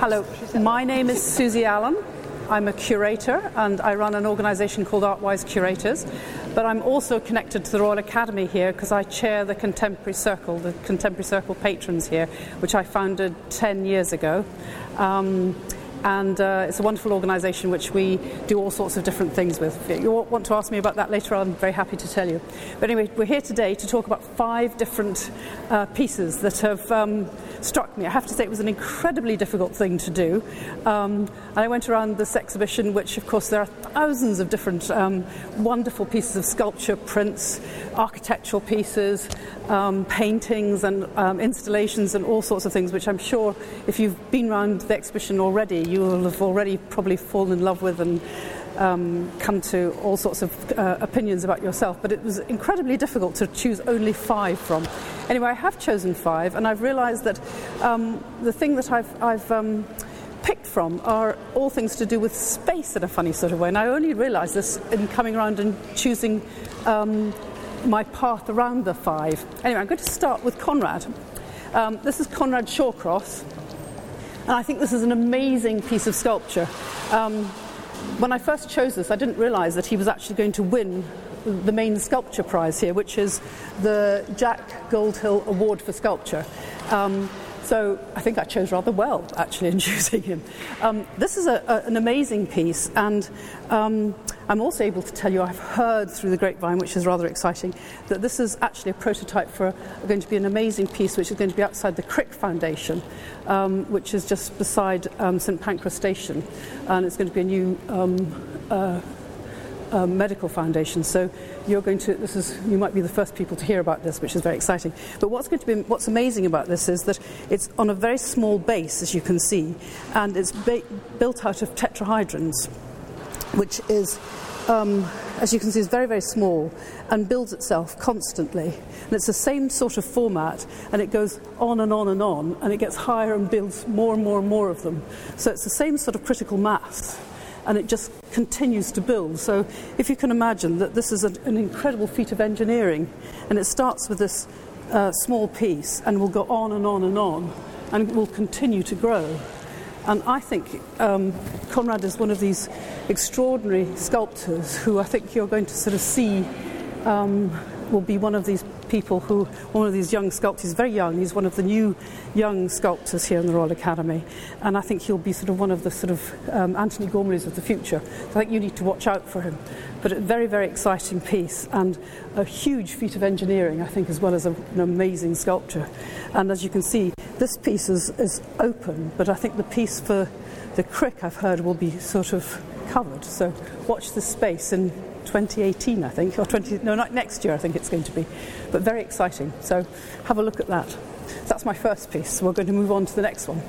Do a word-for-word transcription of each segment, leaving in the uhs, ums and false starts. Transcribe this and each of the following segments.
Hello, my name is Susie Allen. I'm a curator and I run an organisation called Artwise Curators, but I'm also connected to the Royal Academy here because I chair the Contemporary Circle, the Contemporary Circle patrons here, which I founded ten years ago. Um, and uh, it's a wonderful organisation which we do all sorts of different things with. If you want to ask me about that later on, I'm very happy to tell you. But anyway, we're here today to talk about five different uh, pieces that have um, struck me. I have to say it was an incredibly difficult thing to do. Um, and I went around this exhibition, which of course there are thousands of different um, wonderful pieces of sculpture, prints, architectural pieces, um, paintings and um, installations and all sorts of things, which I'm sure if you've been around the exhibition already, you will have already probably fallen in love with and um, come to all sorts of uh, opinions about yourself. But it was incredibly difficult to choose only five from. Anyway, I have chosen five, and I've realised that um, the thing that I've, I've um, picked from are all things to do with space in a funny sort of way. And I only realised this in coming around and choosing um, my path around the five. Anyway, I'm going to start with Conrad. Um, this is Conrad Shawcross. And I think this is an amazing piece of sculpture. Um, when I first chose this, I didn't realise that he was actually going to win the main sculpture prize here, which is the Jack Goldhill Award for Sculpture. Um, so I think I chose rather well, actually, in choosing him. Um, this is a, a, an amazing piece, and um, I'm also able to tell you I've heard through the grapevine, which is rather exciting, that this is actually a prototype for going to be an amazing piece which is going to be outside the Crick Foundation, um, which is just beside um, St Pancras Station, and it's going to be a new um, uh, uh, medical foundation. So you're going to, this is, you might be the first people to hear about this, which is very exciting. But what's going to be, what's amazing about this is that it's on a very small base, as you can see, and it's ba- built out of tetrahydrons, which is, um, as you can see, is very, very small and builds itself constantly. And it's the same sort of format, and it goes on and on and on, and it gets higher and builds more and more and more of them. So it's the same sort of critical mass, and it just continues to build. So if you can imagine that this is a, an incredible feat of engineering, and it starts with this uh, small piece and will go on and on and on, and will continue to grow. And I think um, Conrad is one of these extraordinary sculptors who I think you're going to sort of see um, will be one of these people who, one of these young sculptors. He's very young. He's one of the new young sculptors here in the Royal Academy. And I think he'll be sort of one of the sort of um, Anthony Gormleys of the future. I think you need to watch out for him. But a very, very exciting piece and a huge feat of engineering, I think, as well as a, an amazing sculpture. And as you can see, this piece is, is open, but I think the piece for the Crick, I've heard, will be sort of covered. So watch this space in twenty eighteen, I think, or twenty, no, not next year, I think it's going to be. But very exciting. So have a look at that. That's my first piece. So we're going to move on to the next one.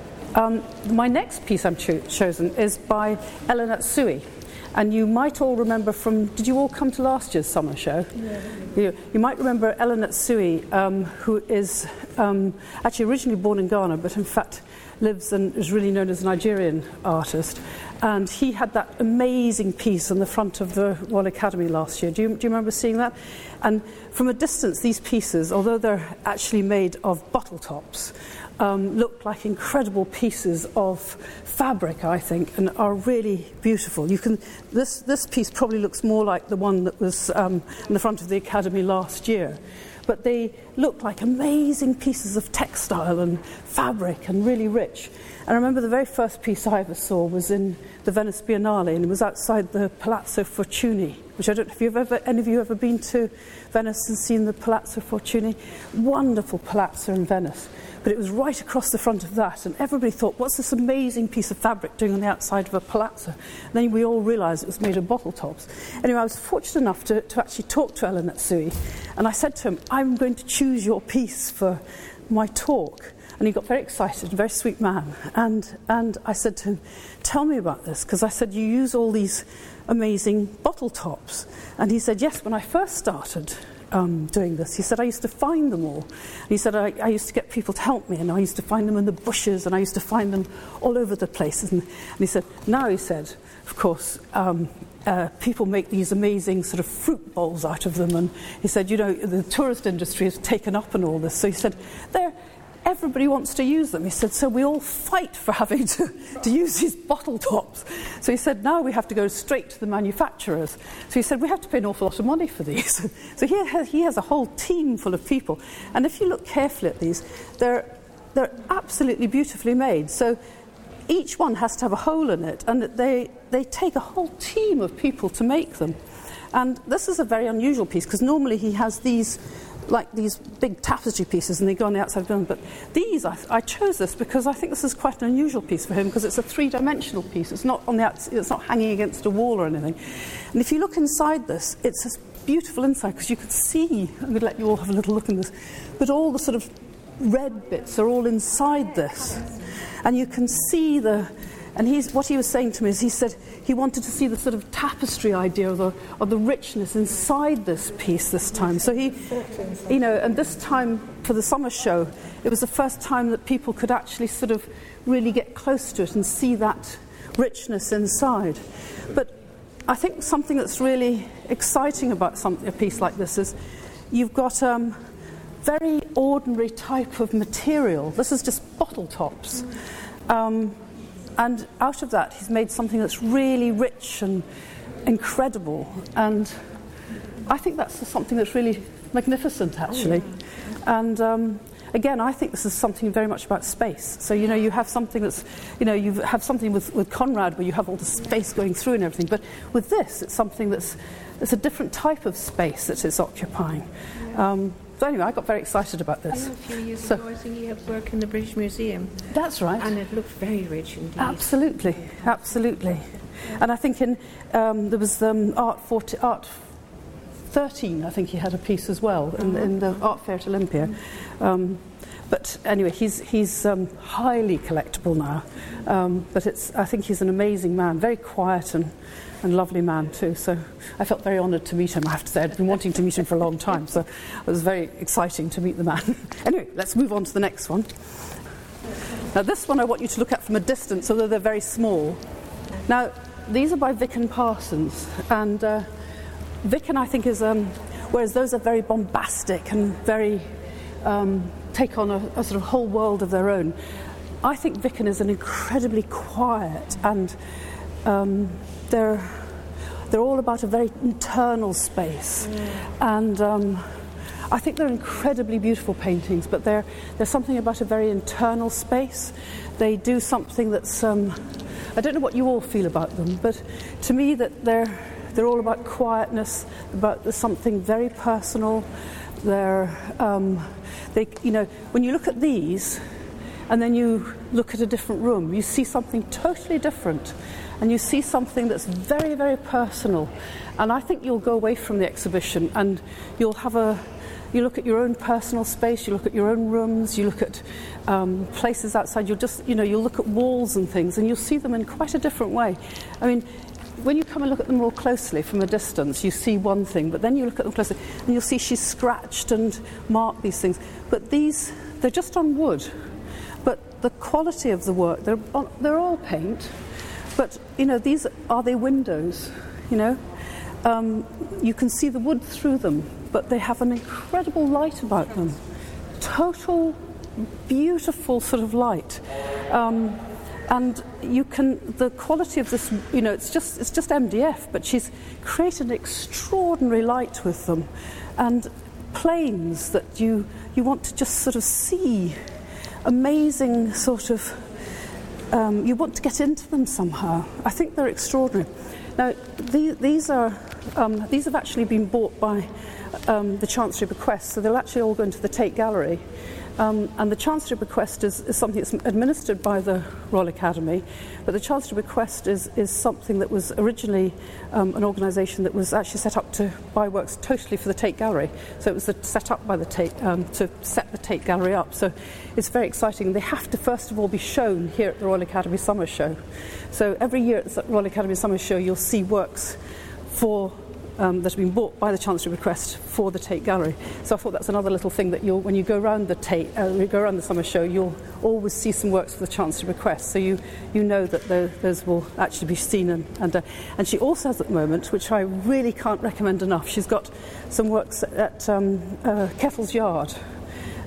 Um, my next piece I'm cho- chosen is by Ella Natsuhi. And you might all remember from, did you all come to last year's summer show? Yeah. You, you might remember Ella Natsuhi, um, who is um, actually originally born in Ghana, but in fact lives and is really known as a Nigerian artist. And he had that amazing piece on the front of the Royal Academy last year. Do you, do you remember seeing that? And from a distance, these pieces, although they're actually made of bottle tops, um, look like incredible pieces of fabric, I think, and are really beautiful. You can this this piece probably looks more like the one that was um, in the front of the Academy last year. But they look like amazing pieces of textile and fabric and really rich. And I remember the very first piece I ever saw was in the Venice Biennale, and it was outside the Palazzo Fortuny, which I don't know if you've ever, any of you ever been to Venice and seen the Palazzo Fortuny? Wonderful palazzo in Venice. But it was right across the front of that, and everybody thought, what's this amazing piece of fabric doing on the outside of a palazzo? And then we all realised it was made of bottle tops. Anyway, I was fortunate enough to, to actually talk to Ella Natsuhi, and I said to him, I'm going to choose your piece for my talk. And he got very excited, a very sweet man. And, and I said to him, tell me about this, because I said, you use all these amazing bottle tops. And he said, yes, when I first started Um, doing this. He said, I used to find them all. He said, I, I used to get people to help me, and I used to find them in the bushes, and I used to find them all over the place. And, and he said, now, he said, of course, um, uh, people make these amazing sort of fruit bowls out of them. And he said, you know, the tourist industry has taken up on all this. So he said, they're everybody wants to use them. He said, so we all fight for having to, to use these bottle tops. So he said, now we have to go straight to the manufacturers. So he said, we have to pay an awful lot of money for these. So he has, he has a whole team full of people. And if you look carefully at these, they're, they're absolutely beautifully made. So each one has to have a hole in it, and they, they take a whole team of people to make them. And this is a very unusual piece, because normally he has these like these big tapestry pieces, and they go on the outside of the building. But these, I, I chose this because I think this is quite an unusual piece for him, because it's a three-dimensional piece. It's not on the outside, it's not hanging against a wall or anything. And if you look inside this, it's a beautiful inside, because you can see, I'm going to let you all have a little look in this, but all the sort of red bits are all inside this. And you can see the... And he's, what he was saying to me is, he said he wanted to see the sort of tapestry idea of the, of the richness inside this piece this time. So he, you know, and this time for the summer show, it was the first time that people could actually sort of really get close to it and see that richness inside. But I think something that's really exciting about some, a piece like this is you've got um, very ordinary type of material. This is just bottle tops. Um, And out of that, he's made something that's really rich and incredible. And I think that's something that's really magnificent, actually. Oh, yeah. And um, again, I think this is something very much about space. So, you know, you have something that's, you know, you have something with, with Conrad where you have all the space going through and everything. But with this, it's something that's it's a different type of space that it's occupying. Um, So anyway, I got very excited about this. I know a few years so, ago, I think he had work in the British Museum. That's right. And it looked very rich indeed. Absolutely, absolutely. And I think in um, there was um, Art, forty, Art thirteen, I think he had a piece as well in, in the Art Fair at Olympia. Um, but anyway, he's he's um, highly collectible now. Um, but it's I think he's an amazing man, very quiet and. and lovely man too, so I felt very honoured to meet him. I have to say, I'd been wanting to meet him for a long time, so it was very exciting to meet the man. Anyway, let's move on to the next one. Now this one I want you to look at from a distance, although they're very small. Now these are by Vicken Parsons, and uh, Vicken I think is, um, whereas those are very bombastic and very um, take on a, a sort of whole world of their own, I think Vicken is an incredibly quiet and um, They're they're all about a very internal space, mm. and um, I think they're incredibly beautiful paintings. But they're there's something about a very internal space. They do something that's um, I don't know what you all feel about them, but to me that they're they're all about quietness, about something very personal. They're um, they you know when you look at these, and then you look at a different room, you see something totally different. And you see something that's very, very personal. And I think you'll go away from the exhibition and you'll have a, you look at your own personal space, you look at your own rooms, you look at um, places outside, you'll just, you know, you'll look at walls and things and you'll see them in quite a different way. I mean, when you come and look at them more closely from a distance, you see one thing, but then you look at them closely and you'll see she's scratched and marked these things. But these, they're just on wood. But the quality of the work, they're, they're all paint. But, you know, these are they windows, you know. Um, you can see the wood through them, but they have an incredible light about them. Total, beautiful sort of light. Um, and you can, the quality of this, you know, it's just it's just M D F, but she's created an extraordinary light with them. And planes that you, you want to just sort of see. Amazing sort of... Um, you want to get into them somehow. I think they're extraordinary. Now, the, these are um, these have actually been bought by um, the Chancery Bequest, so they'll actually all go into the Tate Gallery. Um, and the Chancery Bequest is, is something that's administered by the Royal Academy, but the Chancery Bequest is, is something that was originally um, an organisation that was actually set up to buy works totally for the Tate Gallery. So it was set up by the Tate um, to set the Tate Gallery up. So it's very exciting. They have to first of all be shown here at the Royal Academy Summer Show. So every year at the Royal Academy Summer Show you'll see works for Um, that have been bought by the Chancery Bequest for the Tate Gallery. So I thought that's another little thing that you'll, when you go around the Tate, uh, when you go around the summer show, you'll always see some works for the Chancery Bequest. So you, you know that the, those will actually be seen. And and, uh, and she also has at the moment, which I really can't recommend enough, she's got some works at um, uh, Kettle's Yard.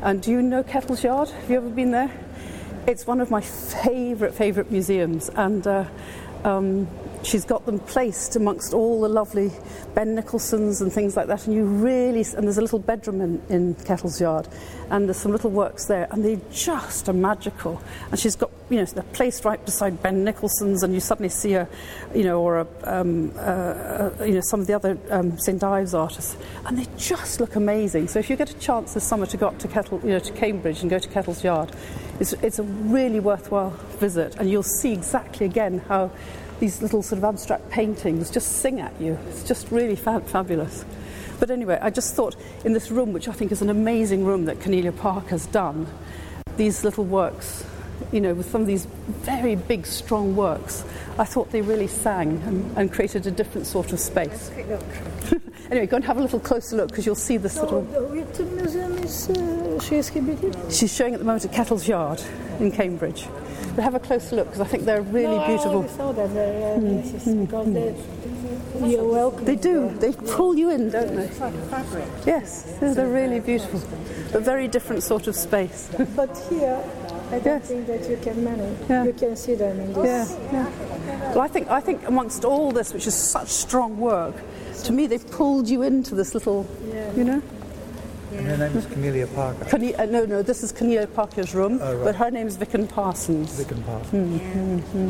And do you know Kettle's Yard? Have you ever been there? It's one of my favourite, favourite museums, and uh, um, she's got them placed amongst all the lovely Ben Nicholsons and things like that, and you really, and there's a little bedroom in, in Kettle's Yard, and there's some little works there, and they just are magical. And she's got, you know, they're placed right beside Ben Nicholson's, and you suddenly see a, you know, or a, um, uh, uh, you know, some of the other um, Saint Ives artists, and they just look amazing. So if you get a chance this summer to go up to Kettle, you know, to Cambridge and go to Kettle's Yard, it's, it's a really worthwhile visit, and you'll see exactly again how these little sort of abstract paintings just sing at you. It's just really fab- fabulous. But anyway, I just thought in this room, which I think is an amazing room that Cornelia Park has done, these little works, you know, with some of these very big, strong works, I thought they really sang and, and created a different sort of space. Anyway, go and have a little closer look, because you'll see this sort of... Which museum is uh, she exhibiting? She's showing at the moment at Kettle's Yard in Cambridge. But have a closer look, because I think they're really no, beautiful. I already saw that. They're, uh, mm. This is because mm. they, you're welcome. They do. They pull you in, don't they? It's like a fabric. Yes, yeah, they're really beautiful. A very different sort of space. But here, I don't yes. think that you can manage. Yeah. You can see them in this. Yeah, yeah. Well, I think I think amongst all this, which is such strong work, to me they've pulled you into this little, yeah. you know. And her name is Cornelia Parker. Corne- uh, no, no, this is Cornelia Parker's room, oh, right. But her name is Vicken Parsons. Vicken Parsons. Mm-hmm.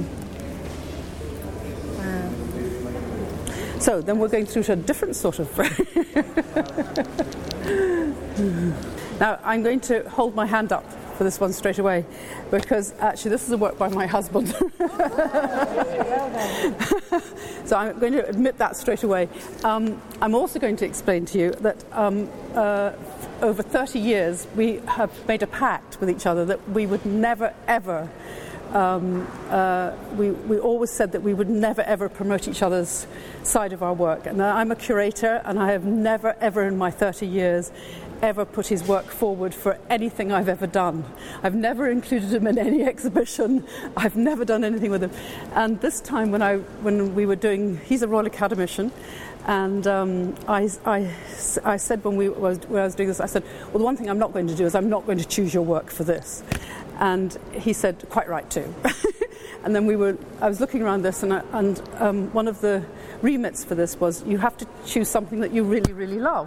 Yeah. Wow. So then we're going through to a different sort of... Now, I'm going to hold my hand up for this one straight away, because actually this is a work by my husband. So I'm going to admit that straight away. Um, I'm also going to explain to you that um, uh, over thirty years we have made a pact with each other that we would never ever um, uh, we, we always said that we would never ever promote each other's side of our work. And I'm a curator, and I have never ever in my thirty years ever put his work forward for anything I've ever done. I've never included him in any exhibition. I've never done anything with him. And this time when I when we were doing, he's a Royal Academician, and um, I, I, I said when, we was, when I was doing this, I said, well, the one thing I'm not going to do is I'm not going to choose your work for this. And he said, quite right too. And then we were, I was looking around this, and, I, and um, one of the remits for this was you have to choose something that you really, really love.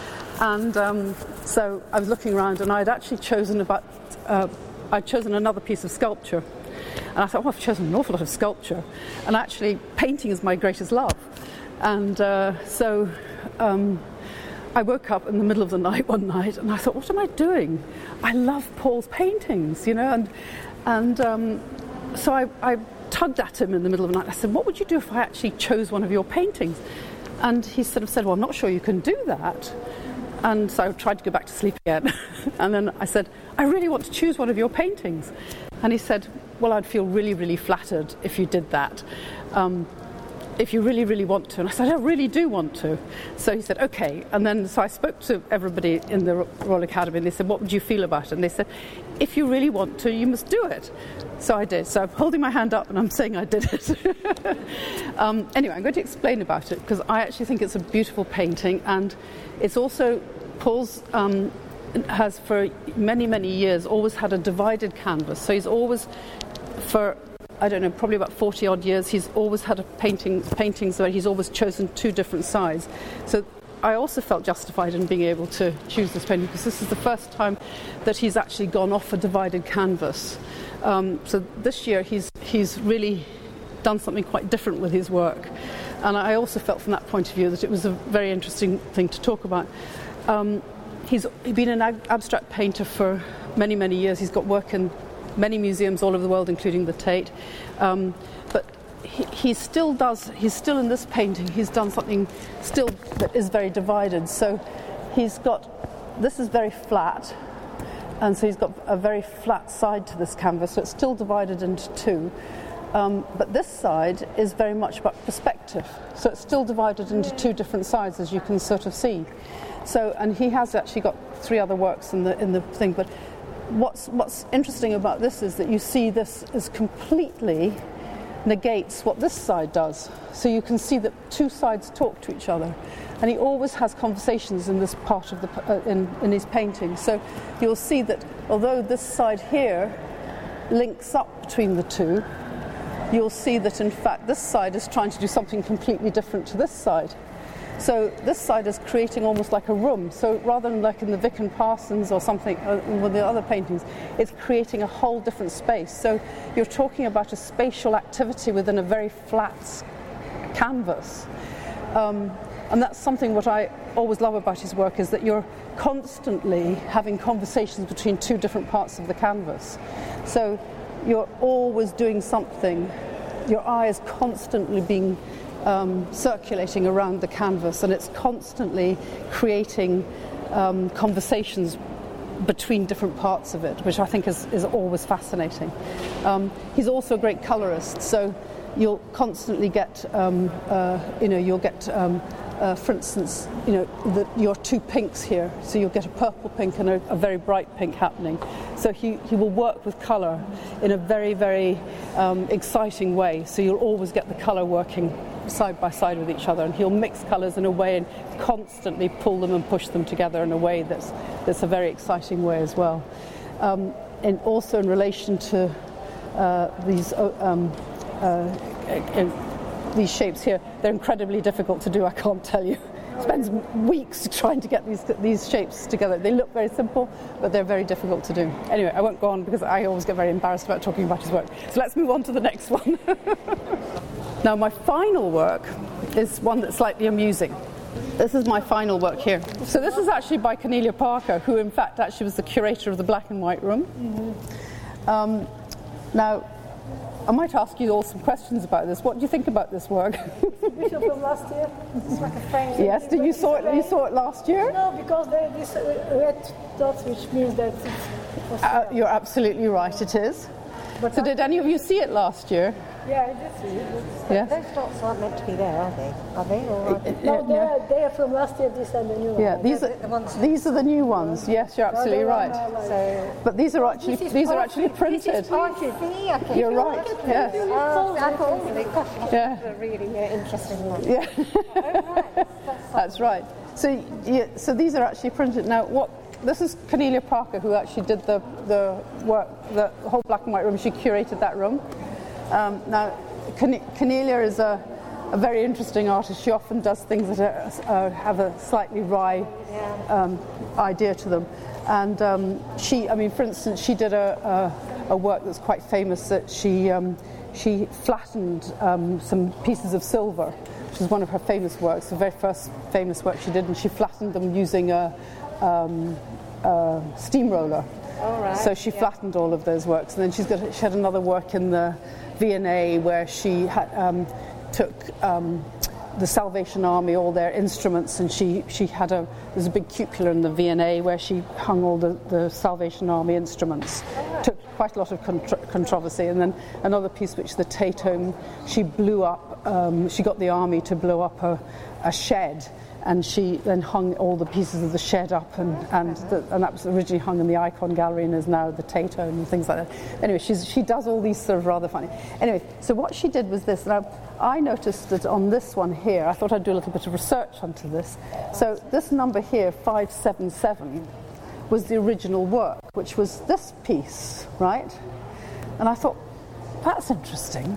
And um, so I was looking around, and I'd actually chosen about, uh, I'd chosen another piece of sculpture. And I thought, oh, I've chosen an awful lot of sculpture. And actually, painting is my greatest love. And uh, so um, I woke up in the middle of the night one night, and I thought, what am I doing? I love Paul's paintings, you know. And and um, so I, I tugged at him in the middle of the night. I said, what would you do if I actually chose one of your paintings? And he sort of said, well, I'm not sure you can do that. And so I tried to go back to sleep again. And then I said, I really want to choose one of your paintings. And he said, well, I'd feel really, really flattered if you did that, um, if you really, really want to. And I said, I really do want to. So he said, OK. And then so I spoke to everybody in the Royal Academy, and they said, what would you feel about it? And they said, if you really want to, you must do it. So I did. So I'm holding my hand up, and I'm saying I did it. um, anyway, I'm going to explain about it, because I actually think it's a beautiful painting, and it's also, Paul's um, has for many, many years always had a divided canvas. So he's always, for, I don't know, probably about forty odd years, he's always had a painting, paintings where he's always chosen two different sides. So I also felt justified in being able to choose this painting, because this is the first time that he's actually gone off a divided canvas. Um, so this year he's he's really done something quite different with his work. And I also felt from that point of view that it was a very interesting thing to talk about. Um, he's been an ab- abstract painter for many, many years. He's got work in many museums all over the world, including the Tate. Um, but he, he still does, he's still in this painting, he's done something still that is very divided. So he's got, this is very flat, and so he's got a very flat side to this canvas, so it's still divided into two. Um, but this side is very much about perspective, so it's still divided into two different sides, as you can sort of see. So, and he has actually got three other works in the in the thing. But what's what's interesting about this is that you see this is completely negates what this side does. So you can see that two sides talk to each other. And he always has conversations in this part of the uh, in, in his painting. So you'll see that although this side here links up between the two, you'll see that in fact this side is trying to do something completely different to this side. So this side is creating almost like a room. So rather than like in the Vic and Parsons or something, uh, with the other paintings, it's creating a whole different space. So you're talking about a spatial activity within a very flat canvas. Um, and that's something what I always love about his work, is that you're constantly having conversations between two different parts of the canvas. So you're always doing something. Your eye is constantly being Um, circulating around the canvas, and it's constantly creating um, conversations between different parts of it, which I think is, is always fascinating. Um, he's also a great colorist, so you'll constantly get, um, uh, you know, you'll get, um, uh, for instance, you know, the, your two pinks here, so you'll get a purple pink and a, a very bright pink happening. So he, he will work with color in a very, very um, exciting way, so you'll always get the color working side by side with each other, and he'll mix colours in a way and constantly pull them and push them together in a way that's that's a very exciting way as well. Um, and also in relation to uh, these uh, um, uh, uh, these shapes here, they're incredibly difficult to do. I can't tell you. Spends weeks trying to get these these shapes together. They look very simple, but they're very difficult to do. Anyway, I won't go on because I always get very embarrassed about talking about his work. So let's move on to the next one. Now, my final work is one that's slightly amusing. This is my final work here. So this is actually by Cornelia Parker, who in fact actually was the curator of the black and white room. Mm-hmm. Um, now, I might ask you all some questions about this. What do you think about this work? Exhibition from last year. It's like a frame. Yes, did you saw it? You saw it last year? No, because there is red dots, which means that it's. Uh, you're absolutely right. It is. But so, did any of you see it last year? Yeah, I did see it. Yes. Those dots aren't meant to be there, are they? Are they? Or are they? No, they're, they're from last year. These are the new ones. Yeah, these are the ones- these are the new ones. Yes, you're absolutely right. So, But these are actually This is these are part- actually printed. This is part of the- okay. You're right. Yes. Oh, I thought, gosh, Yeah. that's a really uh, interesting one. Yeah. Oh, right. That's right. So, yeah, so these are actually printed. Now, what this is Cornelia Parker, who actually did the the work, the whole black and white room. She curated that room. Um, now, Corne- Cornelia is a, a very interesting artist. She often does things that are, uh, have a slightly wry um, idea to them. And um, she, I mean, for instance, she did a, a, a work that's quite famous. That she um, she flattened um, some pieces of silver, which is one of her famous works, the very first famous work she did, and she flattened them using a, um, a steamroller. All right. So she flattened all of those works, and then she's got she had another work in the V and A where she had, um, took um, the Salvation Army, all their instruments, and she she had a there's a big cupola in the V and A where she hung all the, the Salvation Army instruments. Took quite a lot of contro- controversy, and then another piece which the Tate Home, she blew up. Um, she got the army to blow up a, a shed. And she then hung all the pieces of the shed up, and and, the, and that was originally hung in the Icon Gallery and is now the Tate Home and things like that. Anyway, she's, she does all these sort of rather funny. Anyway, so what she did was this. Now, I noticed that on this one here, I thought I'd do a little bit of research onto this. So this number here, five seven seven, was the original work, which was this piece, right? And I thought, that's interesting.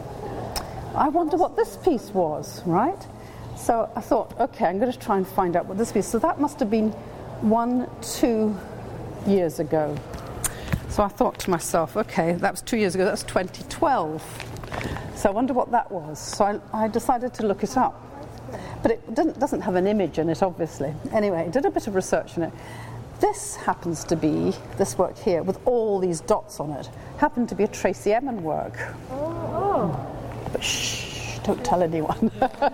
I wonder what this piece was, right? So I thought, okay, I'm going to try and find out what this is. So that must have been one, two years ago. So I thought to myself, okay, that was two years ago, that's twenty twelve. So I wonder what that was. So I, I decided to look it up. But it didn't, doesn't have an image in it, obviously. Anyway, I did a bit of research on it. This happens to be, this work here, with all these dots on it, happened to be a Tracy Emin work. Oh. But shh, don't tell anyone.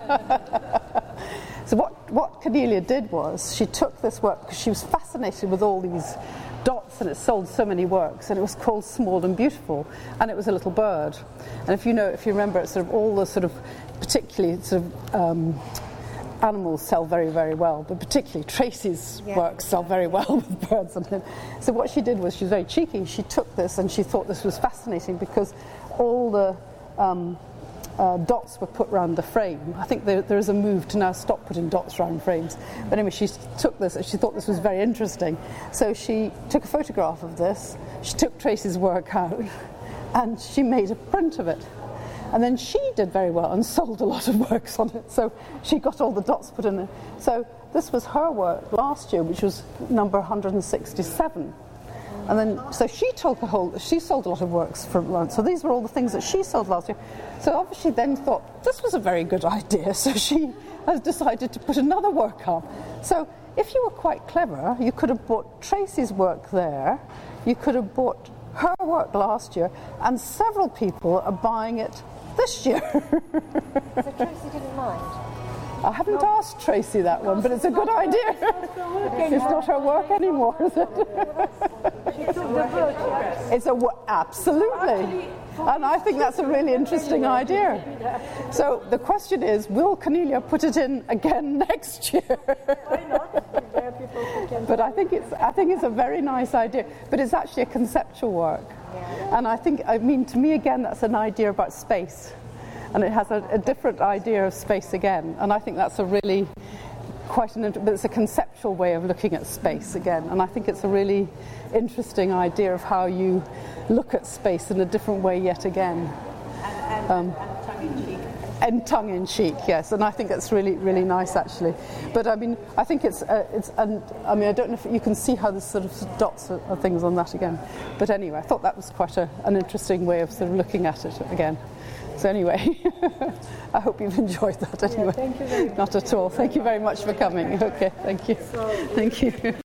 So what, what Cornelia did was, she took this work, because she was fascinated with all these dots, and it sold so many works, and it was called Small and Beautiful, and it was a little bird. And if you know, if you remember, it's sort of all the sort of, particularly sort of um, animals sell very, very well, but particularly Tracy's yeah. works sell very well with birds on them. So what she did was, she was very cheeky. She took this and she thought this was fascinating because all the um, uh, dots were put around the frame. I think there, there is a move to now stop putting dots around frames. But anyway, she took this, she thought this was very interesting. So she took a photograph of this, she took Tracy's work out, and she made a print of it. And then she did very well and sold a lot of works on it. So she got all the dots put in there. So this was her work last year, which was number one hundred sixty-seven. And then, so she told the whole, she sold a lot of works from, so these were all the things that she sold last year. So obviously then thought, this was a very good idea. So she has decided to put another work up. So if you were quite clever, you could have bought Tracy's work there, you could have bought her work last year, and several people are buying it this year. So Tracy didn't mind? I haven't asked Tracy that one, but it's a good idea. It's not her work anymore, is it? It's a wo- absolutely, and I think that's a really interesting idea. So the question is, will Cornelia put it in again next year? Why not? But I think it's I think it's a very nice idea. But it's actually a conceptual work, and I think I mean to me again that's an idea about space. And it has a, a different idea of space again, and I think that's a really quite an, but it's a conceptual way of looking at space again, and I think it's a really interesting idea of how you look at space in a different way yet again. And, and, Um, and tongue-in-cheek. And tongue-in-cheek, yes, and I think that's really, really nice actually. But I mean, I think it's, uh, it's, and I mean, I don't know if you can see how the sort of dots are, are things on that again. But anyway, I thought that was quite a, an interesting way of sort of looking at it again. So anyway, I hope you've enjoyed that anyway. Yeah, thank you very much. Not at all. Thank you very much for coming. Okay, thank you. Thank you.